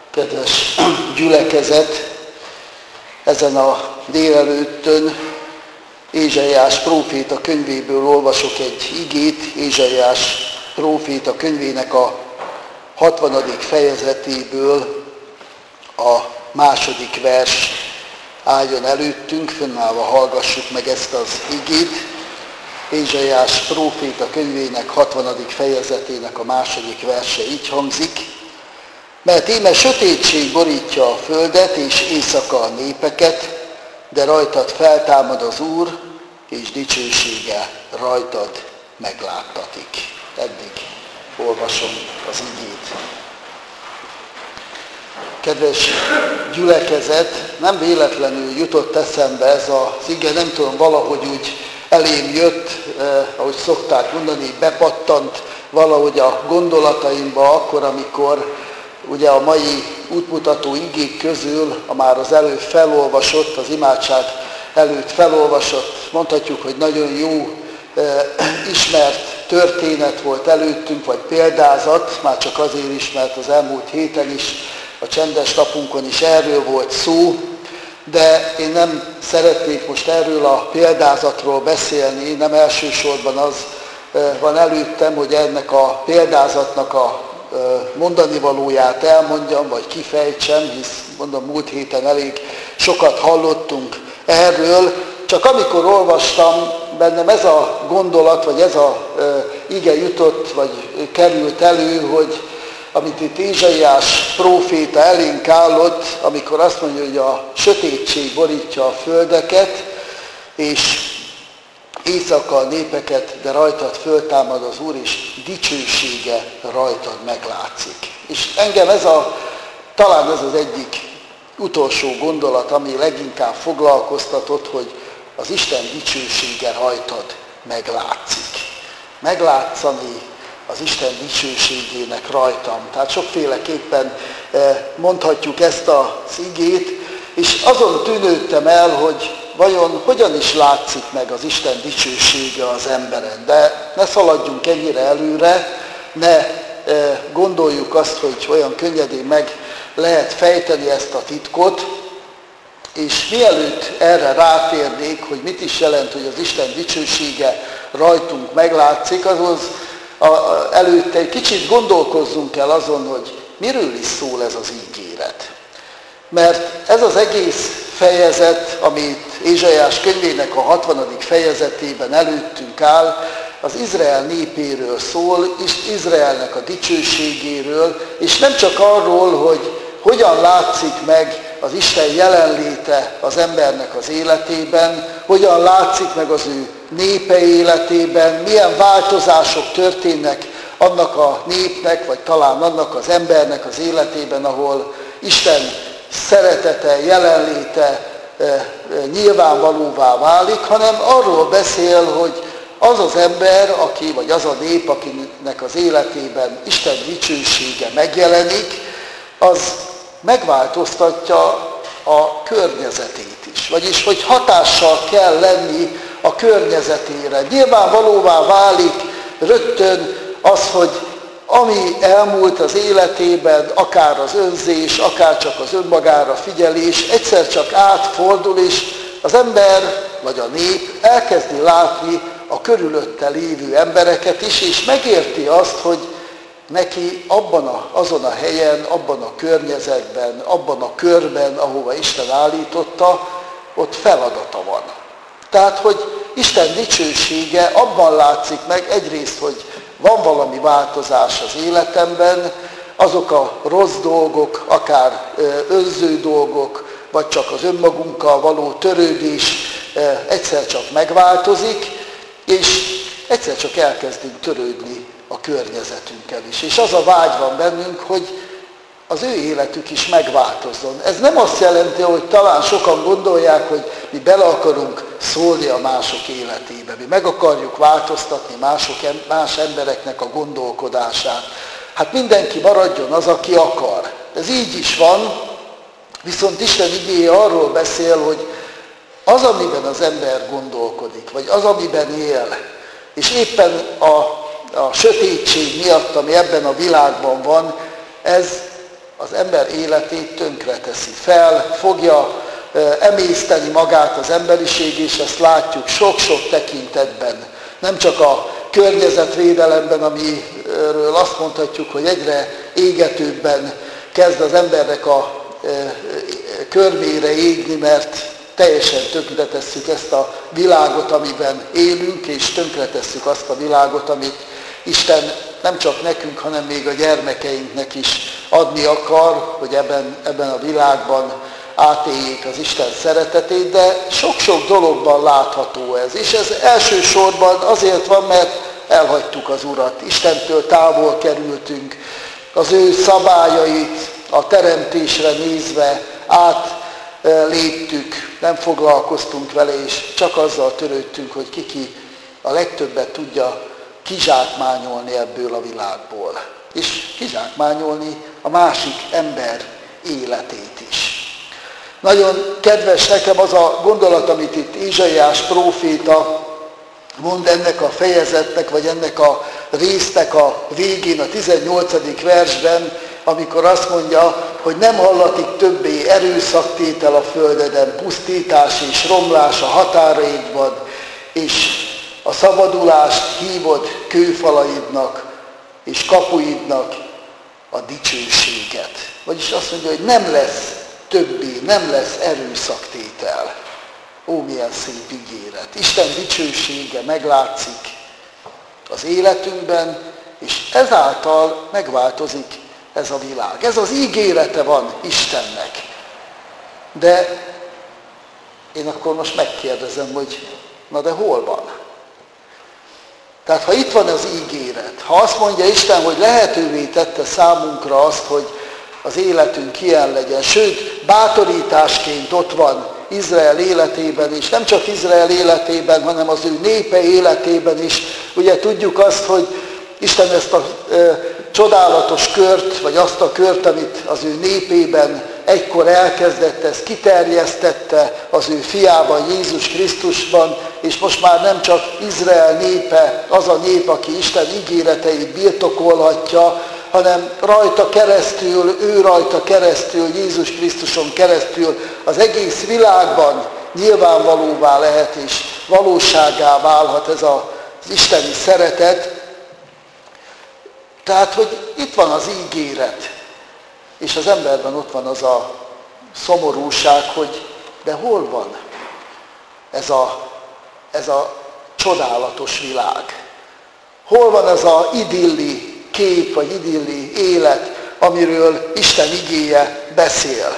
Kedves gyülekezet, ezen a délelőttön Ézsaiás próféta könyvéből olvasok egy igét, Ézsaiás próféta könyvének a 60. fejezetéből a 2. vers álljon előttünk, fönnállva hallgassuk meg ezt az igét. Ézsaiás próféta könyvének 60. fejezetének a 2. verse így hangzik: mert íme sötétség borítja a földet, és éjszaka a népeket, de rajtad feltámad az Úr, és dicsősége rajtad megláttatik. Eddig olvasom az igét. Kedves gyülekezet, nem véletlenül jutott eszembe ez az ige, nem tudom, valahogy úgy elém jött, ahogy szokták mondani, bepattant valahogy a gondolataimba akkor, amikor ugye a mai útmutató igék közül a már az előbb felolvasott, az imádság előtt felolvasott, mondhatjuk, hogy nagyon jó, ismert történet volt előttünk, vagy példázat, már csak azért is, mert az elmúlt héten is, a csendes napunkon is erről volt szó, de én nem szeretnék most erről a példázatról beszélni, nem elsősorban az van előttem, hogy ennek a példázatnak a mondani valóját elmondjam, vagy kifejtsem, hisz mondom, múlt héten elég sokat hallottunk erről, csak amikor olvastam, bennem ez a gondolat, vagy ez a ige jutott, vagy került elő, hogy amit itt Ézsaiás próféta elénk állott, amikor azt mondja, hogy a sötétség borítja a földeket, és éjszaka a népeket, de rajtad föltámad az Úr, és dicsősége rajtad meglátszik. És engem talán ez az egyik utolsó gondolat, ami leginkább foglalkoztatott, hogy az Isten dicsősége rajtad meglátszik. Meglátszani az Isten dicsőségének rajtam. Tehát sokféleképpen mondhatjuk ezt az igét, és azon tűnődtem el, hogy vajon hogyan is látszik meg az Isten dicsősége az emberen. De ne szaladjunk ennyire előre, ne gondoljuk azt, hogy olyan könnyedén meg lehet fejteni ezt a titkot, és mielőtt erre rátérnék, hogy mit is jelent, hogy az Isten dicsősége rajtunk meglátszik, azhoz előtte egy kicsit gondolkozzunk el azon, hogy miről is szól ez az ígéret. Mert ez az egész fejezet, amit Ézsaiás könyvének a 60. fejezetében előttünk áll, az Izrael népéről szól, és Izraelnek a dicsőségéről, és nem csak arról, hogy hogyan látszik meg az Isten jelenléte az embernek az életében, hogyan látszik meg az ő népe életében, milyen változások történnek annak a népnek, vagy talán annak az embernek az életében, ahol Isten szeretete, jelenléte nyilvánvalóvá válik, hanem arról beszél, hogy az az ember, vagy az a nép, akinek az életében Isten dicsősége megjelenik, az megváltoztatja a környezetét is. Vagyis, hogy hatással kell lenni a környezetére. Nyilvánvalóvá válik rögtön az, hogy ami elmúlt az életében, akár az önzés, akár csak az önmagára figyelés, egyszer csak átfordul, és az ember, vagy a nép elkezdi látni a körülötte lévő embereket is, és megérti azt, hogy neki azon a helyen, abban a környezetben, abban a körben, ahova Isten állította, ott feladata van. Tehát, hogy Isten dicsősége abban látszik meg egyrészt, hogy van valami változás az életemben, azok a rossz dolgok, akár önző dolgok, vagy csak az önmagunkkal való törődés egyszer csak megváltozik, és egyszer csak elkezdünk törődni a környezetünkkel is. És az a vágy van bennünk, hogy az ő életük is megváltozzon. Ez nem azt jelenti, hogy talán sokan gondolják, hogy mi bele akarunk szólni a mások életébe. Mi meg akarjuk változtatni más embereknek a gondolkodását. Hát mindenki maradjon az, aki akar. Ez így is van, viszont Isten igéje arról beszél, hogy az, amiben az ember gondolkodik, vagy az, amiben él, és éppen a sötétség miatt, ami ebben a világban van, ez az ember életét tönkreteszi. Fogja emészteni magát az emberiség, és ezt látjuk sok-sok tekintetben. Nem csak a környezetvédelemben, amiről azt mondhatjuk, hogy egyre égetőbben kezd az embernek a körmére égni, mert teljesen tönkretesszük ezt a világot, amiben élünk, és tönkretesszük azt a világot, amit Isten nem csak nekünk, hanem még a gyermekeinknek is adni akar, hogy ebben a világban átéljék az Isten szeretetét, de sok-sok dologban látható ez. És ez elsősorban azért van, mert elhagytuk az Urat. Istentől távol kerültünk, az ő szabályait a teremtésre nézve átléptük, nem foglalkoztunk vele, és csak azzal törődtünk, hogy ki a legtöbbet tudja kizsákmányolni ebből a világból. És kizsákmányolni a másik ember életét is. Nagyon kedves nekem az a gondolat, amit itt Ézsaiás próféta mond ennek a fejezetnek, vagy ennek a résznek a végén, a 18. versben, amikor azt mondja, hogy nem hallatik többé erőszaktétel a földeden, pusztítás és romlás a határaidban, és a szabadulást hívod kőfalaidnak és kapuidnak a dicsőséget. Vagyis azt mondja, hogy nem lesz többé, nem lesz erőszaktétel. Ó, milyen szép ígéret. Isten dicsősége meglátszik az életünkben, és ezáltal megváltozik ez a világ. Ez az ígérete van Istennek. De én akkor most megkérdezem, hogy na de hol van? Tehát ha itt van az ígéret, ha azt mondja Isten, hogy lehetővé tette számunkra azt, hogy az életünk ilyen legyen, sőt, bátorításként ott van Izrael életében is, nem csak Izrael életében, hanem az ő népe életében is. Ugye tudjuk azt, hogy Isten ezt a csodálatos kört, vagy azt a kört, amit az ő népében egykor elkezdett, ezt kiterjesztette az ő fiában, Jézus Krisztusban, és most már nem csak Izrael népe, az a nép, aki Isten ígéreteit birtokolhatja, hanem rajta keresztül, ő rajta keresztül, Jézus Krisztuson keresztül az egész világban nyilvánvalóvá lehet, és valóságá válhat ez az isteni szeretet. Tehát, hogy itt van az ígéret, és az emberben ott van az a szomorúság, hogy de hol van ez a csodálatos világ? Hol van ez az idilli kép, vagy idilli élet, amiről Isten igéje beszél?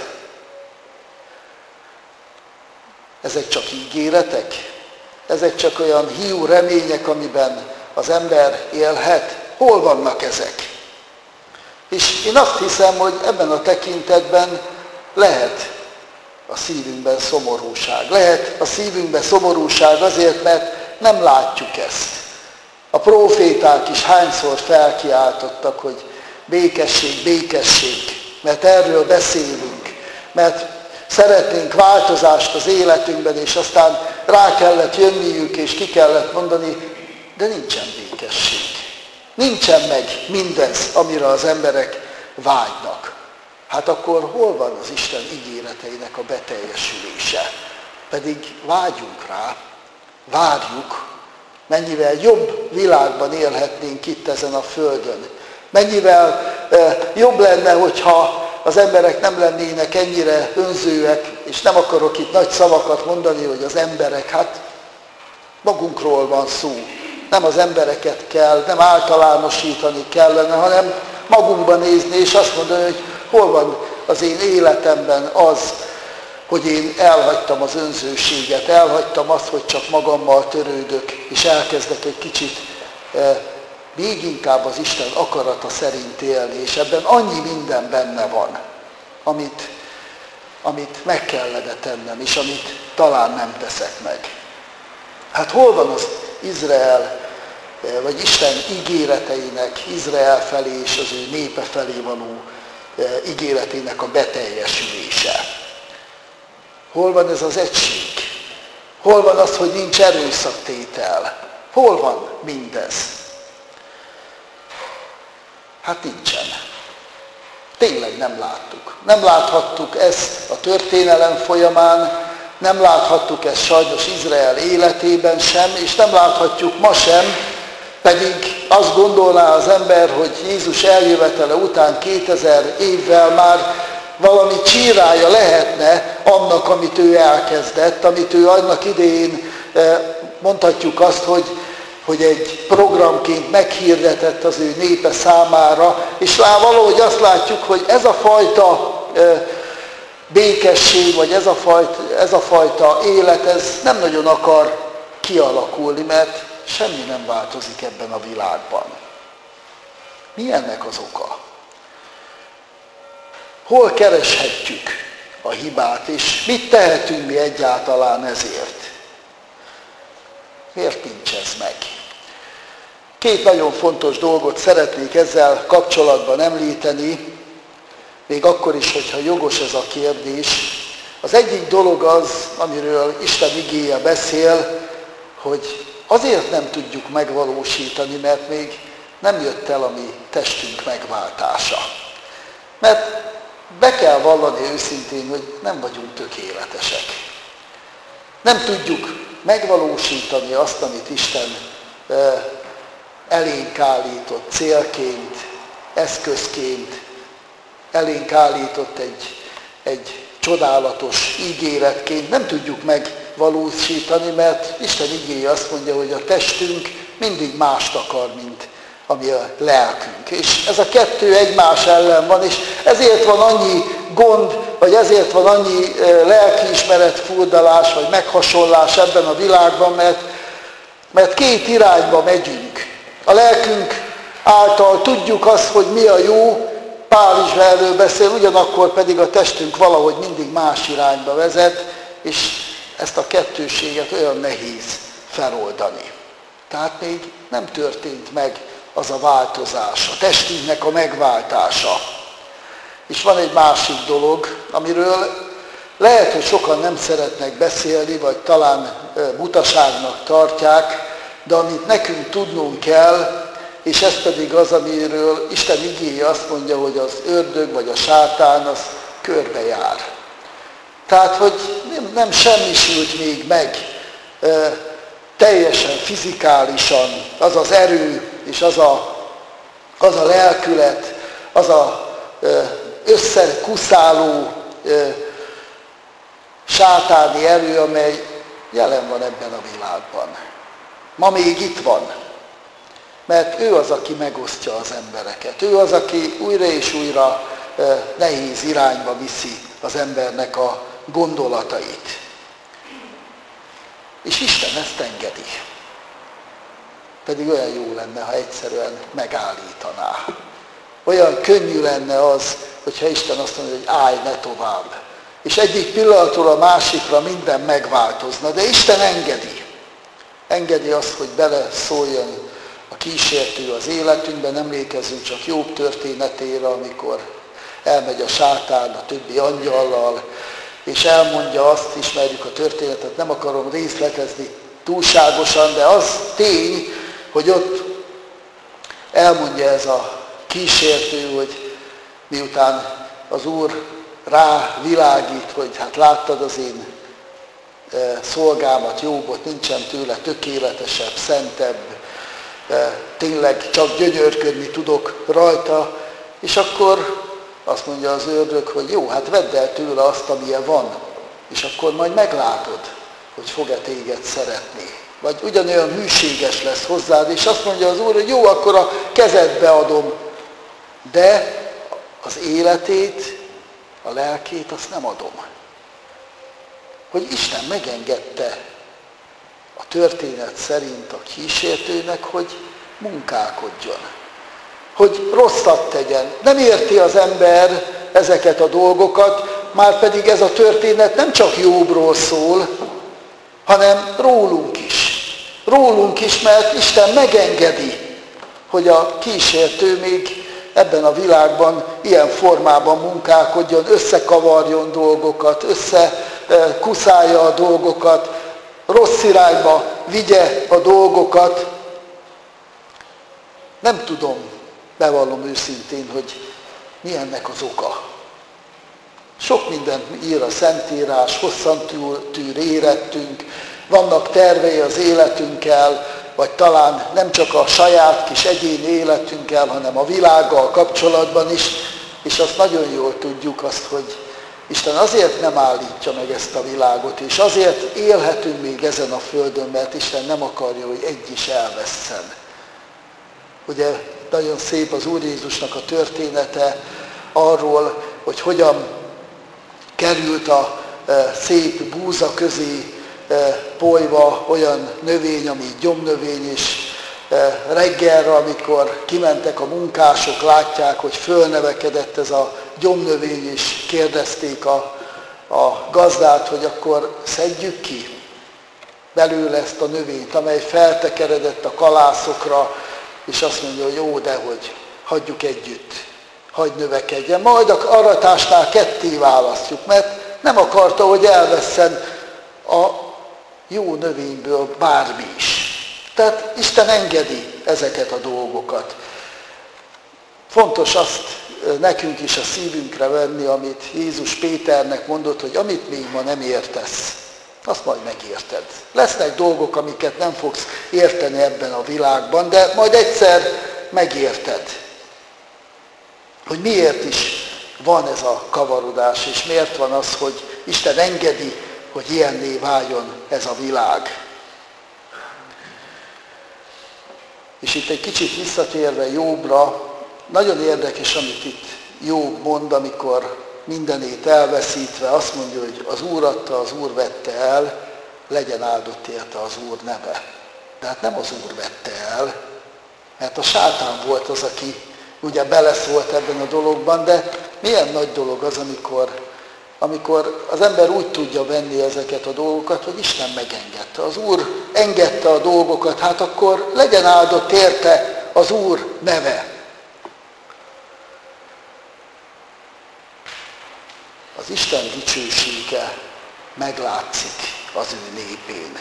Ezek csak ígéretek? Ezek csak olyan hiú remények, amiben az ember élhet? Hol vannak ezek? És én azt hiszem, hogy ebben a tekintetben lehet a szívünkben szomorúság. Lehet a szívünkben szomorúság azért, mert nem látjuk ezt. A próféták is hányszor felkiáltottak, hogy békesség, békesség, mert erről beszélünk, mert szeretnénk változást az életünkben, és aztán rá kellett jönniük, és ki kellett mondani, de nincsen békesség. Nincsen meg mindez, amire az emberek vágynak. Hát akkor hol van az Isten ígéreteinek a beteljesülése? Pedig vágyunk rá, várjuk, mennyivel jobb világban élhetnénk itt ezen a földön. Mennyivel jobb lenne, hogyha az emberek nem lennének ennyire önzőek, és nem akarok itt nagy szavakat mondani, hogy az emberek, hát magunkról van szó. Nem az embereket kell, nem általánosítani kellene, hanem magunkba nézni, és azt mondani, hogy hol van az én életemben az, hogy én elhagytam az önzőséget, elhagytam azt, hogy csak magammal törődök, és elkezdek egy kicsit még inkább az Isten akarata szerint élni, és ebben annyi minden benne van, amit meg kellene tennem, és amit talán nem teszek meg. Hát hol van az Izrael, vagy Isten ígéreteinek Izrael felé és az ő népe felé való ígéretének a beteljesülése? Hol van ez az egység? Hol van az, hogy nincs erőszaktétel? Hol van mindez? Hát nincsen. Tényleg nem láttuk. Nem láthattuk ezt a történelem folyamán, nem láthattuk ezt sajnos Izrael életében sem, és nem láthatjuk ma sem, pedig azt gondolná az ember, hogy Jézus eljövetele után 2000 évvel már valami csírája lehetne annak, amit ő elkezdett, amit ő annak idején, mondhatjuk azt, hogy egy programként meghirdetett az ő népe számára, és valahogy azt látjuk, hogy ez a fajta békesség, vagy ez a fajta élet, ez nem nagyon akar kialakulni, mert semmi nem változik ebben a világban. Mi ennek az oka? Hol kereshetjük a hibát, és mit tehetünk mi egyáltalán ezért? Miért nincs ez meg? Két nagyon fontos dolgot szeretnék ezzel kapcsolatban említeni, még akkor is, hogyha jogos ez a kérdés. Az egyik dolog az, amiről Isten igéje beszél, hogy azért nem tudjuk megvalósítani, mert még nem jött el a mi testünk megváltása. Mert be kell vallani őszintén, hogy nem vagyunk tökéletesek. Nem tudjuk megvalósítani azt, amit Isten elénk állított célként, eszközként, elénk állított egy csodálatos ígéretként. Nem tudjuk megvalósítani, mert Isten igéje azt mondja, hogy a testünk mindig mást akar, mint ami a lelkünk. És ez a kettő egymás ellen van, és ezért van annyi gond, vagy ezért van annyi lelkiismeret furdalás, vagy meghasonlás ebben a világban, mert két irányba megyünk. A lelkünk által tudjuk azt, hogy mi a jó, Pál is erről beszél, ugyanakkor pedig a testünk valahogy mindig más irányba vezet, és ezt a kettőséget olyan nehéz feloldani. Tehát még nem történt meg az a változás, a testünknek a megváltása. És van egy másik dolog, amiről lehet, hogy sokan nem szeretnek beszélni, vagy talán butaságnak tartják, de amit nekünk tudnunk kell, és ez pedig az, amiről Isten igéje azt mondja, hogy az ördög vagy a sátán az körbejár. Tehát, hogy nem semmisült még meg teljesen fizikálisan az az erő, és az a lelkület, az a összekuszáló sátáni erő, amely jelen van ebben a világban. Ma még itt van, mert ő az, aki megosztja az embereket. Ő az, aki újra és újra nehéz irányba viszi az embernek a gondolatait. És Isten ezt engedi. Pedig olyan jó lenne, ha egyszerűen megállítaná. Olyan könnyű lenne az, hogyha Isten azt mondja, hogy állj, ne tovább. És egyik pillanatról a másikra minden megváltozna. De Isten engedi. Engedi azt, hogy beleszóljon a kísértő az életünkben. Emlékezzünk csak Jobb történetére, amikor elmegy a sátán a többi angyallal, és elmondja azt, ismerjük a történetet, nem akarom részletezni túlságosan, de az tény, hogy ott elmondja ez a kísértő, hogy miután az Úr rávilágít, hogy hát láttad az én szolgámat, Jobbot, nincsen tőle tökéletesebb, szentebb, tényleg csak gyönyörködni tudok rajta, és akkor azt mondja az ördög, hogy jó, hát vedd el tőle azt, amilyen van, és akkor majd meglátod, hogy fog-e téged szeretni. Vagy ugyanolyan hűséges lesz hozzád, és azt mondja az Úr, hogy jó, akkor a kezedbe adom, de az életét, a lelkét, azt nem adom. Hogy Isten megengedte a történet szerint a kísértőnek, hogy munkálkodjon. Hogy rosszat tegyen. Nem érti az ember ezeket a dolgokat, már pedig ez a történet nem csak Jobbról szól, hanem rólunk is. Rólunk is, mert Isten megengedi, hogy a kísértő még ebben a világban ilyen formában munkálkodjon, összekavarjon dolgokat, összekuszálja a dolgokat, rossz irányba vigye a dolgokat. Nem tudom, bevallom őszintén, hogy Mi ennek az oka? Sok mindent ír a Szentírás, hosszan tűr érettünk, vannak tervei az életünkkel, vagy talán nem csak a saját kis egyéni életünkkel, hanem a világgal kapcsolatban is, és azt nagyon jól tudjuk azt, hogy Isten azért nem állítja meg ezt a világot, és azért élhetünk még ezen a földön, mert Isten nem akarja, hogy egy is elvesszen. Ugye nagyon szép az Úr Jézusnak a története arról, hogy hogyan került a szép búza közé polyva olyan növény, ami gyomnövény is. Reggelre, amikor kimentek a munkások, látják, hogy fölnevekedett ez a gyomnövény, és kérdezték a gazdát, hogy akkor szedjük ki belőle ezt a növényt, amely feltekeredett a kalászokra, és azt mondja, hogy jó, de hogy hagyjuk együtt, hagyj növekedjen. Majd a aratásnál ketté választjuk, mert nem akarta, hogy elvesszen a jó növényből bármi is. Tehát Isten engedi ezeket a dolgokat. Fontos azt nekünk is a szívünkre venni, amit Jézus Péternek mondott, hogy amit még ma nem értesz, azt majd megérted. Lesznek dolgok, amiket nem fogsz érteni ebben a világban, de majd egyszer megérted, hogy miért is van ez a kavarodás, és miért van az, hogy Isten engedi, hogy ilyenné váljon ez a világ. És itt egy kicsit visszatérve Jobbra, nagyon érdekes, amit itt Jobb mond, amikor mindenét elveszítve azt mondja, hogy az Úr adta, az Úr vette el, legyen áldott érte az Úr neve. De hát nem az Úr vette el, mert a sátán volt az, aki ugye beleszólt ebben a dologban, de milyen nagy dolog az, amikor az ember úgy tudja venni ezeket a dolgokat, hogy Isten megengedte. Az Úr engedte a dolgokat, hát akkor legyen áldott érte az Úr neve. Az Isten dicsősége meglátszik az ő népén.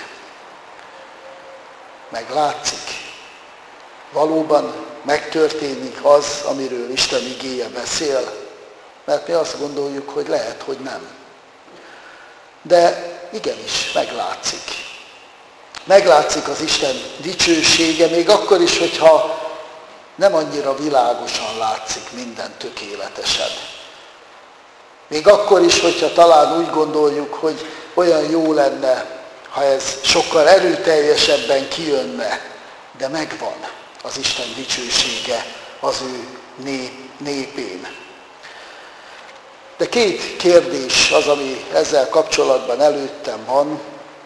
Meglátszik. Valóban megtörténik az, amiről Isten igéje beszél. Mert mi azt gondoljuk, hogy lehet, hogy nem. De igenis, meglátszik. Meglátszik az Isten dicsősége, még akkor is, hogyha nem annyira világosan látszik minden tökéletesen. Még akkor is, hogyha talán úgy gondoljuk, hogy olyan jó lenne, ha ez sokkal erőteljesebben kijönne, de megvan az Isten dicsősége az ő népén. De két kérdés az, ami ezzel kapcsolatban előttem van,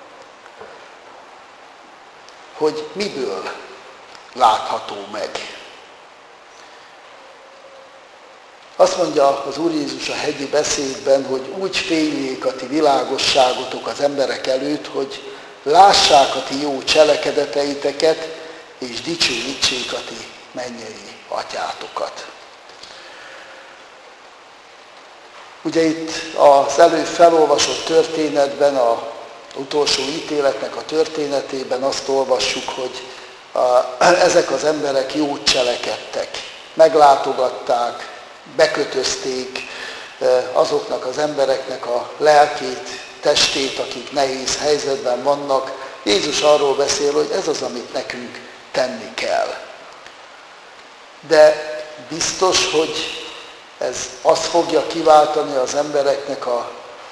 hogy miből látható meg. Azt mondja az Úr Jézus a hegyi beszédben, hogy úgy fényljék a ti világosságotok az emberek előtt, hogy lássák a ti jó cselekedeteiteket, és dicsőítsék a ti mennyei atyátokat. Ugye itt az előbb felolvasott történetben, az utolsó ítéletnek a történetében azt olvassuk, hogy ezek az emberek jót cselekedtek, meglátogatták, bekötözték azoknak az embereknek a lelkét, testét, akik nehéz helyzetben vannak. Jézus arról beszél, hogy ez az, amit nekünk tenni kell. De biztos, hogy ez azt fogja kiváltani az embereknek a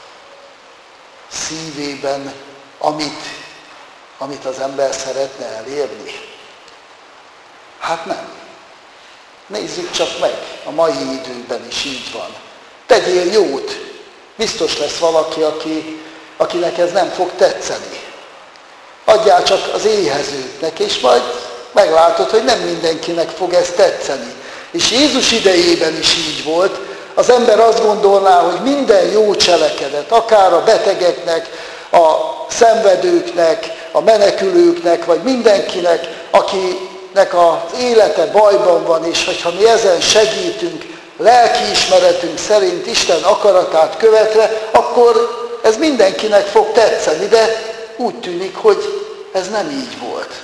szívében, amit az ember szeretne elérni? Hát nem. Nézzük csak meg, a mai időben is így van. Tegyél jót, biztos lesz valaki, akinek ez nem fog tetszeni. Adjál csak az éhezőknek, és majd meglátod, hogy nem mindenkinek fog ez tetszeni. És Jézus idejében is így volt, az ember azt gondolná, hogy minden jó cselekedet, akár a betegeknek, a szenvedőknek, a menekülőknek, vagy mindenkinek, akinek az élete bajban van, és hogyha mi ezen segítünk, lelkiismeretünk szerint Isten akaratát követve, akkor ez mindenkinek fog tetszeni, de úgy tűnik, hogy ez nem így volt.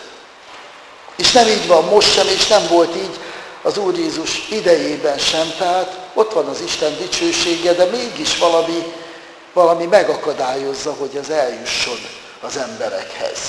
És nem így van most sem, és nem volt így az Úr Jézus idejében sem, tehát ott van az Isten dicsősége, de mégis valami megakadályozza, hogy ez eljusson az emberekhez.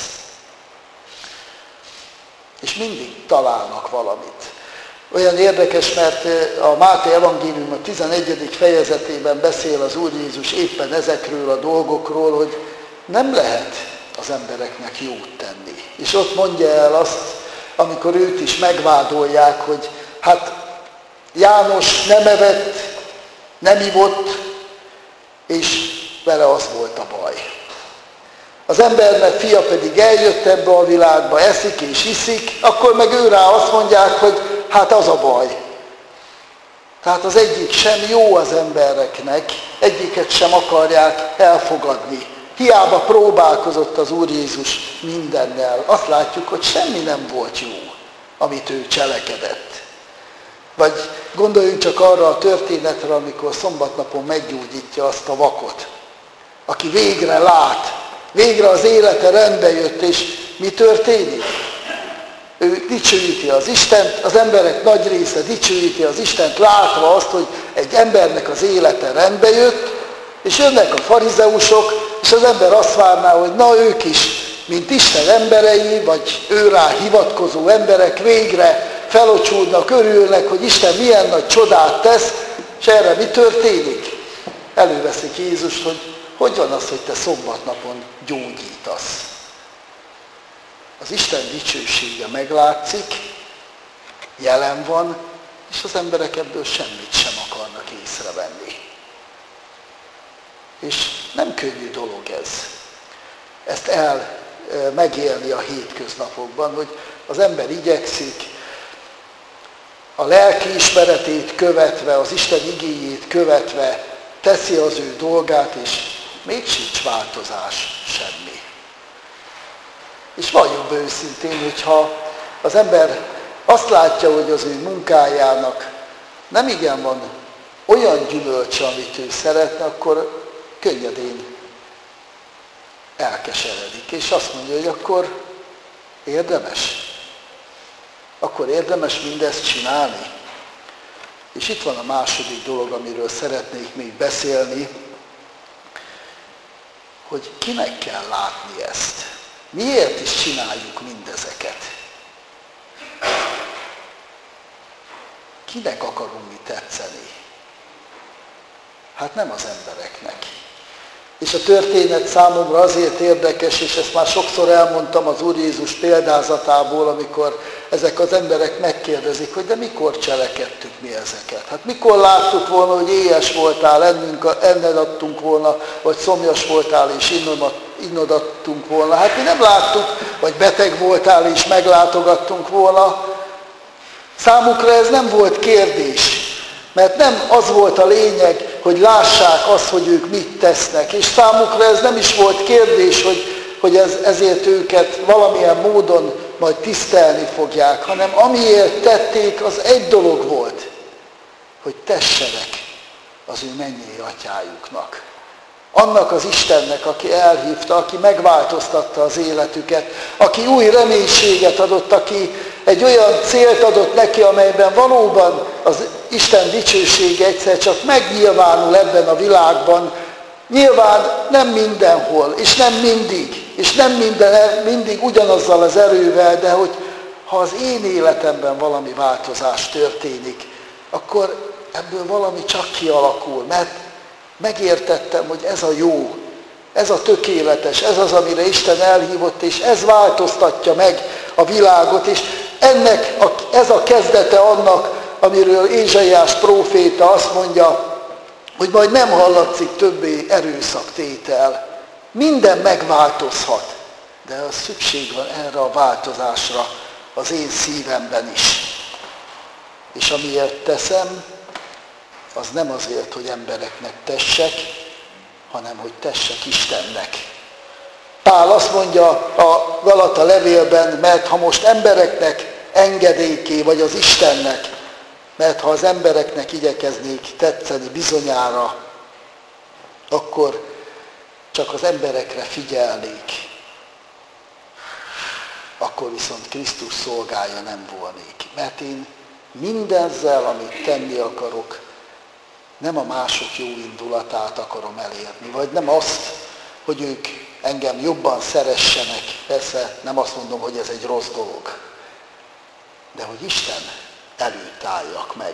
És mindig találnak valamit. Olyan érdekes, mert a Máté evangélium a 11. fejezetében beszél az Úr Jézus éppen ezekről a dolgokról, hogy nem lehet az embereknek jót tenni. És ott mondja el azt, amikor őt is megvádolják, hogy hát János nem evett, nem ivott, és vele az volt a baj. Az embernek fia pedig eljött ebbe a világba, eszik és iszik, akkor meg ő rá azt mondják, hogy hát az a baj. Tehát az egyik sem jó az embereknek, egyiket sem akarják elfogadni. Hiába próbálkozott az Úr Jézus mindennel. Azt látjuk, hogy semmi nem volt jó, amit ő cselekedett. Vagy gondoljunk csak arra a történetre, amikor szombatnapon meggyógyítja azt a vakot, aki végre lát, végre az élete rendbe jött, és mi történik? Ő dicsőíti az Istent, az emberek nagy része dicsőíti az Istent, látva azt, hogy egy embernek az élete rendbe jött, és jönnek a farizeusok, és az ember azt várná, hogy na ők is, mint Isten emberei, vagy ő rá hivatkozó emberek végre felocsulnak, örülnek, hogy Isten milyen nagy csodát tesz, és erre mi történik? Előveszik Jézust, hogy van az, hogy te szombatnapon gyógyítasz. Az Isten dicsősége meglátszik, jelen van, és az emberek ebből semmit sem akarnak észrevenni. És nem könnyű dolog ez. Ezt megélni a hétköznapokban, hogy az ember igyekszik, a lelki ismeretét követve, az Isten igéjét követve teszi az ő dolgát, és még sincs változás, semmi. És valljunk be őszintén, hogyha az ember azt látja, hogy az ő munkájának nem igen van olyan gyümölcse, amit ő szeretne, akkor könnyedén elkeseredik. És azt mondja, hogy akkor érdemes. Akkor érdemes mindezt csinálni. És itt van a második dolog, amiről szeretnék még beszélni, hogy kinek kell látni ezt. Miért is csináljuk mindezeket? Kinek akarunk mi tetszeni? Hát nem az embereknek. És a történet számomra azért érdekes, és ezt már sokszor elmondtam az Úr Jézus példázatából, amikor ezek az emberek megkérdezik, hogy de mikor cselekedtük mi ezeket? Hát mikor láttuk volna, hogy éhes voltál, enned adtunk volna, vagy szomjas voltál, és innod adtunk volna? Hát mi nem láttuk, vagy beteg voltál, és meglátogattunk volna. Számukra ez nem volt kérdés, mert nem az volt a lényeg, hogy lássák azt, hogy ők mit tesznek. És számukra ez nem is volt kérdés, hogy ezért őket valamilyen módon majd tisztelni fogják, hanem amiért tették, az egy dolog volt, hogy tessenek az ő mennyei atyájuknak. Annak az Istennek, aki elhívta, aki megváltoztatta az életüket, aki új reménységet adott, aki egy olyan célt adott neki, amelyben valóban az Isten dicsősége egyszer csak megnyilvánul ebben a világban. Nyilván nem mindenhol, és nem mindig, és nem mindig ugyanazzal az erővel, de hogy ha az én életemben valami változás történik, akkor ebből valami csak kialakul, mert megértettem, hogy ez a jó, ez a tökéletes, ez az, amire Isten elhívott, és ez változtatja meg a világot, és ez a kezdete annak, amiről Ézsaiás próféta azt mondja, hogy majd nem hallatszik többé erőszaktétel. Minden megváltozhat, de az szükség van erre a változásra az én szívemben is. És amiért teszem, az nem azért, hogy embereknek tessek, hanem hogy tessek Istennek. Pál azt mondja a Galata levélben, mert ha most embereknek engedélyké, vagy az Istennek, mert ha az embereknek igyekeznék tetszeni bizonyára, akkor csak az emberekre figyelnék. Akkor viszont Krisztus szolgája nem volnék. Mert én mindezzel, amit tenni akarok, nem a mások jó indulatát akarom elérni, vagy nem azt, hogy ők engem jobban szeressenek. Persze nem azt mondom, hogy ez egy rossz dolog, de hogy Isten előtt álljak meg.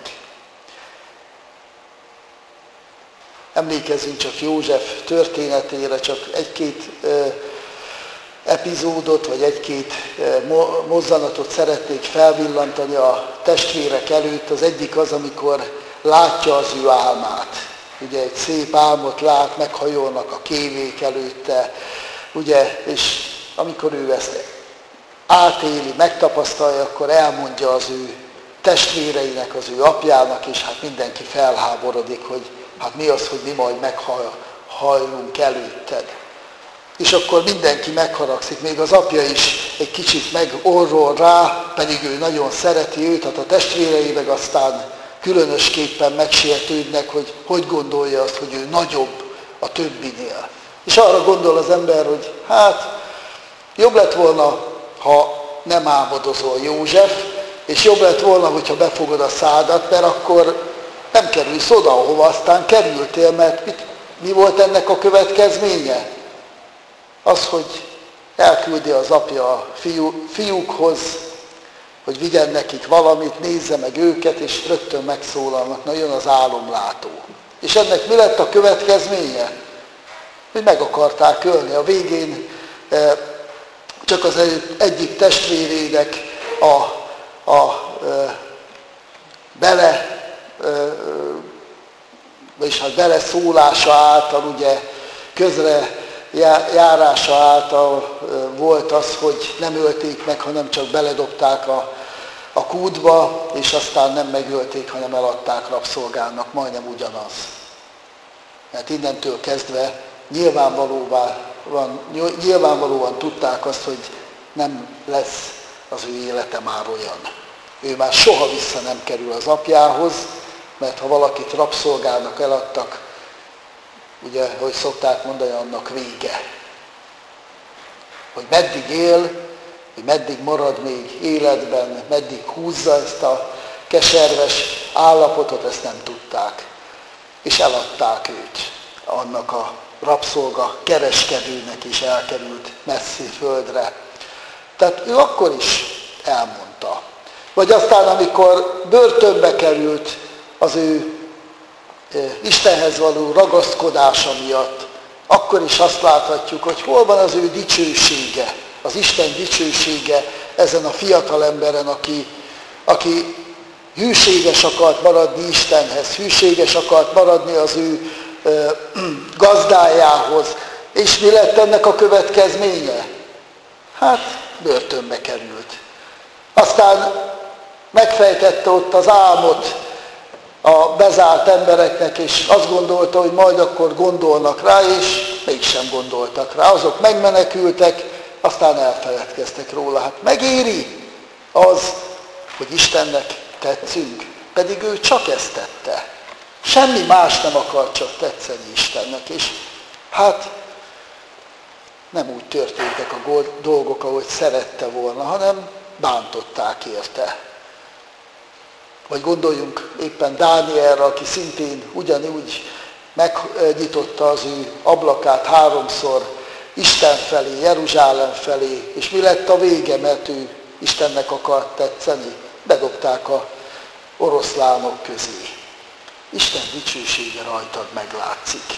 Emlékezzünk csak József történetére, csak egy-két epizódot, vagy egy-két mozzanatot szeretnék felvillantani a testvérek előtt. Az egyik az, amikor látja az ő álmát. Ugye egy szép álmot lát, meghajolnak a kévék előtte, ugye, és amikor ő ezt átéli, megtapasztalja, akkor elmondja az ő testvéreinek, az ő apjának, és hát mindenki felháborodik, hogy hát mi az, hogy mi majd meghajlunk előtted. És akkor mindenki megharagszik, még az apja is egy kicsit megorrol rá, pedig ő nagyon szereti őt, hát a testvérei meg aztán különösképpen megsértődnek, hogy gondolja azt, hogy ő nagyobb a többinél. És arra gondol az ember, hogy hát jobb lett volna, ha nem álmodozol, József, és jobb lett volna, hogyha befogod a szádat, mert akkor nem kerülsz oda, ahova aztán kerültél, mert mi volt ennek a következménye? Az, hogy elküldi az apja a fiúkhoz, hogy vigyen nekik valamit, nézze meg őket, és rögtön megszólalnak, na jön az álomlátó. És ennek mi lett a következménye? Hogy meg akarták ölni. A végén csak az egyik testvérének beleszólása által, ugye közre járása által volt az, hogy nem ölték meg, hanem csak beledobták a kútba, és aztán nem megölték, hanem eladták rabszolgának, majdnem ugyanaz. Mert innentől kezdve nyilvánvalóan tudták azt, hogy nem lesz az ő élete már olyan. Ő már soha vissza nem kerül az apjához, mert ha valakit rabszolgának eladtak, ugye, hogy szokták mondani, annak vége. Hogy meddig él, hogy meddig marad még életben, meddig húzza ezt a keserves állapotot, ezt nem tudták. És eladták őt annak a rabszolga kereskedőnek, is elkerült messzi földre. Tehát ő akkor is elmondta. Vagy aztán, amikor börtönbe került az ő Istenhez való ragaszkodása miatt, akkor is azt láthatjuk, hogy hol van az ő dicsősége, az Isten dicsősége ezen a fiatal emberen, aki hűséges akart maradni Istenhez, hűséges akart maradni az ő gazdájához. És mi lett ennek a következménye? Hát börtönbe került. Aztán megfejtette ott az álmot a bezárt embereknek, és azt gondolta, hogy majd akkor gondolnak rá, és mégsem gondoltak rá. Azok megmenekültek, aztán elfeledkeztek róla. Hát megéri az, hogy Istennek tetszünk, pedig ő csak ezt tette. Semmi más nem akar csak tetszeni Istennek, és hát nem úgy történtek a dolgok, ahogy szerette volna, hanem bántották érte. Vagy gondoljunk éppen Dánielre, aki szintén ugyanúgy megnyitotta az ő ablakát 3-szor Isten felé, Jeruzsálem felé, és mi lett a vége, mert ő Istennek akart tetszeni? Bedobták a oroszlánok közé. Isten dicsősége rajtad meglátszik.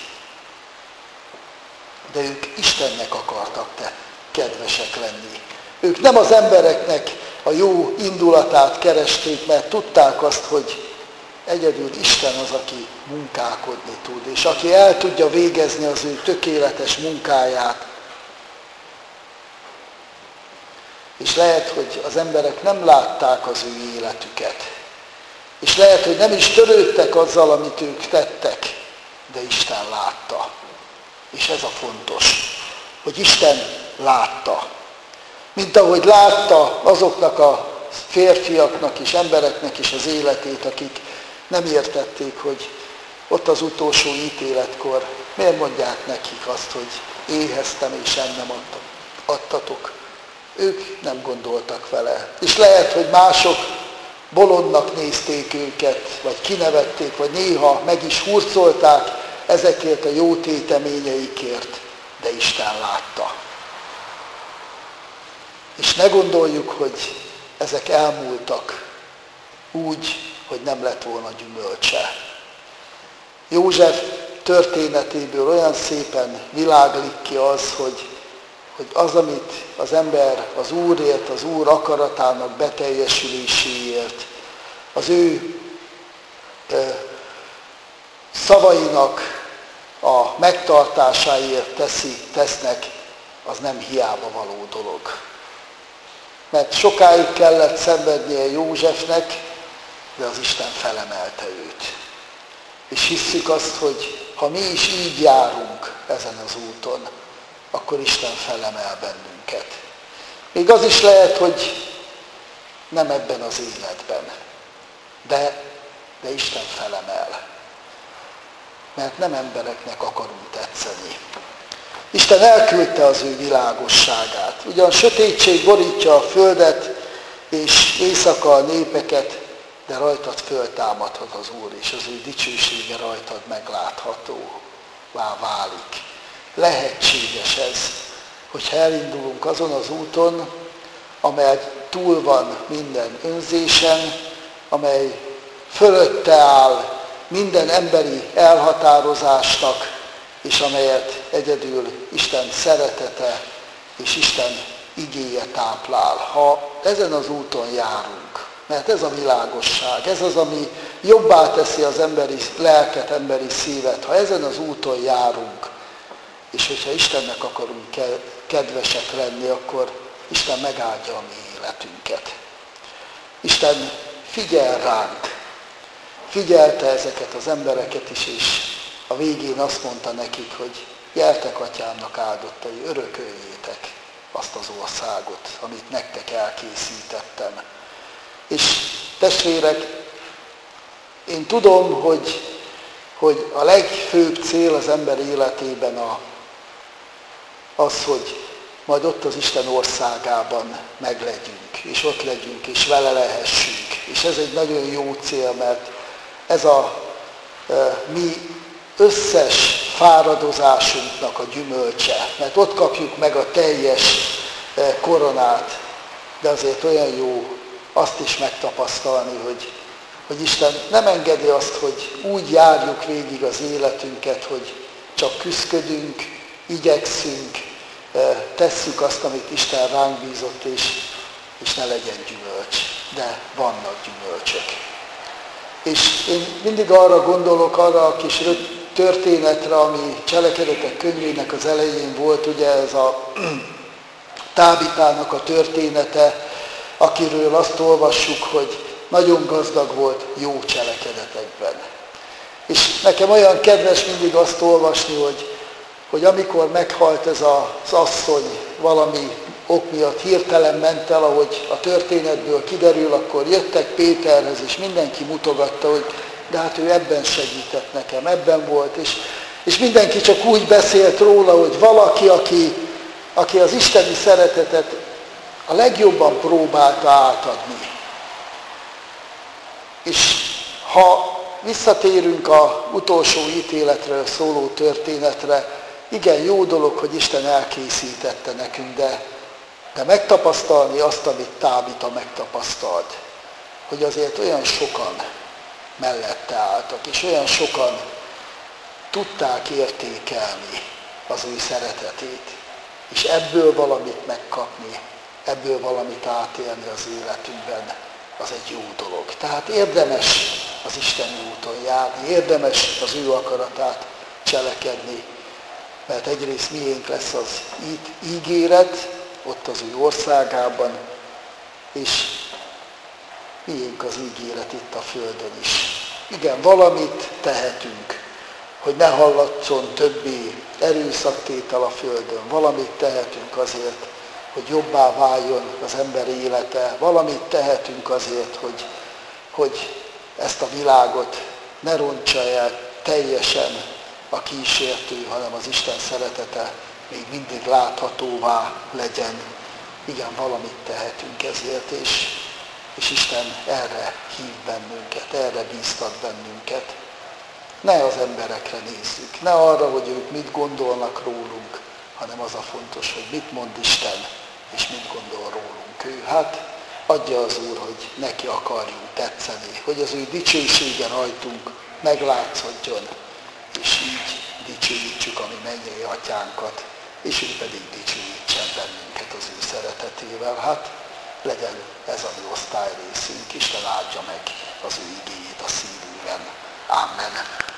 De ők Istennek akartak kedvesek lenni. Ők nem az embereknek a jó indulatát keresték, mert tudták azt, hogy egyedül Isten az, aki munkálkodni tud, és aki el tudja végezni az ő tökéletes munkáját. És lehet, hogy az emberek nem látták az ő életüket. És lehet, hogy nem is törődtek azzal, amit ők tettek, de Isten látta. És ez a fontos, hogy Isten látta. Mint ahogy látta azoknak a férfiaknak és embereknek is az életét, akik nem értették, hogy ott az utolsó ítéletkor miért mondják nekik azt, hogy éheztem és ennem adtatok. Ők nem gondoltak vele. És lehet, hogy mások bolondnak nézték őket, vagy kinevették, vagy néha meg is hurcolták ezekért a jó téteményeikért, de Isten látta. És ne gondoljuk, hogy ezek elmúltak úgy, hogy nem lett volna gyümölcse. József történetéből olyan szépen világlik ki az, hogy az, amit az ember az Úrért, az Úr akaratának beteljesüléséért, az ő szavainak a megtartásáért tesznek, az nem hiába való dolog. Mert sokáig kellett szenvednie Józsefnek, de az Isten felemelte őt. És hisszük azt, hogy ha mi is így járunk ezen az úton, akkor Isten felemel bennünket. Még az is lehet, hogy nem ebben az életben, de Isten felemel. Mert nem embereknek akarunk tetszeni. Isten elküldte az ő világosságát. Ugyan sötétség borítja a földet, és éjszaka a népeket, de rajtad föltámadhat az Úr, és az ő dicsősége rajtad megláthatóvá válik. Lehetséges ez, hogyha elindulunk azon az úton, amely túl van minden önzésen, amely fölötte áll minden emberi elhatározásnak, és amelyet egyedül Isten szeretete és Isten igéje táplál. Ha ezen az úton járunk, mert ez a világosság, ez az, ami jobbá teszi az emberi lelket, emberi szívet, ha ezen az úton járunk, és hogyha Istennek akarunk kedvesek lenni, akkor Isten megáldja a mi életünket. Isten figyel ránk, figyelte ezeket az embereket is, és a végén azt mondta nekik, hogy gyertek atyámnak áldottai, örököljétek azt az országot, amit nektek elkészítettem. És testvérek, én tudom, hogy a legfőbb cél az ember életében az, hogy majd ott az Isten országában meglegyünk, és ott legyünk, és vele lehessünk. És ez egy nagyon jó cél, mert ez a mi összes fáradozásunknak a gyümölcse. Mert ott kapjuk meg a teljes koronát, de azért olyan jó azt is megtapasztalni, hogy Isten nem engedi azt, hogy úgy járjuk végig az életünket, hogy csak küszködünk, igyekszünk, tesszük azt, amit Isten ránk bízott, és ne legyen gyümölcs. De vannak gyümölcsök. És én mindig arra gondolok, arra a kis történetre, ami Cselekedetek könyvének az elején volt, ugye ez a Tábitának a története, akiről azt olvassuk, hogy nagyon gazdag volt jó cselekedetekben. És nekem olyan kedves mindig azt olvasni, hogy amikor meghalt ez az asszony, valami ok miatt hirtelen ment el, ahogy a történetből kiderül, akkor jöttek Péterhez, és mindenki mutogatta, hogy de hát ő ebben segített nekem, ebben volt. És mindenki csak úgy beszélt róla, hogy valaki, aki az isteni szeretetet a legjobban próbálta átadni. És ha visszatérünk az utolsó ítéletről szóló történetre, igen, jó dolog, hogy Isten elkészítette nekünk, de megtapasztalni azt, amit Tábita megtapasztalt, hogy azért olyan sokan mellette álltak, és olyan sokan tudták értékelni az ő szeretetét, és ebből valamit megkapni, ebből valamit átélni az életünkben, az egy jó dolog. Tehát érdemes az Isteni úton járni, érdemes az ő akaratát cselekedni, mert egyrészt miénk lesz az ígéret, ott az ő országában, és miénk az ígéret itt a földön is. Igen, valamit tehetünk, hogy ne hallatszon többé erőszaktétel a földön, valamit tehetünk azért, hogy jobbá váljon az ember élete, valamit tehetünk azért, hogy ezt a világot ne rontsa el teljesen a kísértő, hanem az Isten szeretete még mindig láthatóvá legyen. Igen, valamit tehetünk ezért, És Isten erre hív bennünket, erre bíztat bennünket. Ne az emberekre nézzük, ne arra, hogy ők mit gondolnak rólunk, hanem az a fontos, hogy mit mond Isten, és mit gondol rólunk ő. Hát adja az Úr, hogy neki akarjunk tetszeni, hogy az ő dicsősége rajtunk meglátszódjon, és így dicsőítsük a mi mennyei atyánkat, és ő pedig dicsőítsen bennünket az ő szeretetével. Hát legyen ez a mi osztályrészünk, Isten áldja meg az ő igéjét a szívünkben. Amen.